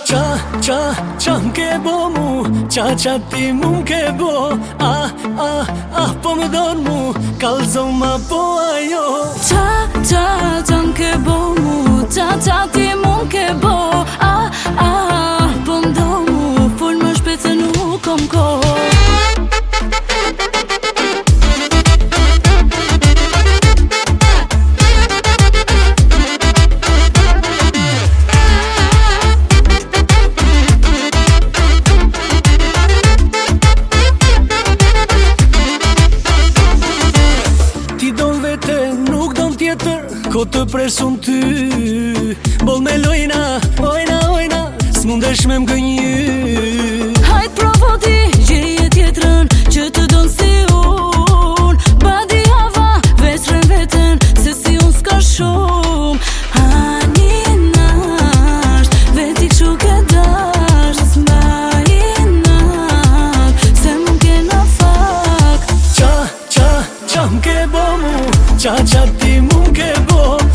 qa m'ke bo mu qa ti mu m'ke bo po më don mu kallzo ma po ajo qa m'ke bo mu qa ti mu m'ke bo po më do mu fol më shpejt se nuk kom kohë. Ko të presun ty Boll me lojna, ojna S'mundesh me m'gënjy Hajt provo ti, gjeje tjetrën Që të donë si unë Badi hava, vetren veten Se si unë s'ka shumë Hani nasht Veti këshu ke dasht S'mba i nat Se më kena fak qa m'ke bo mu qa ti mu m'ke bo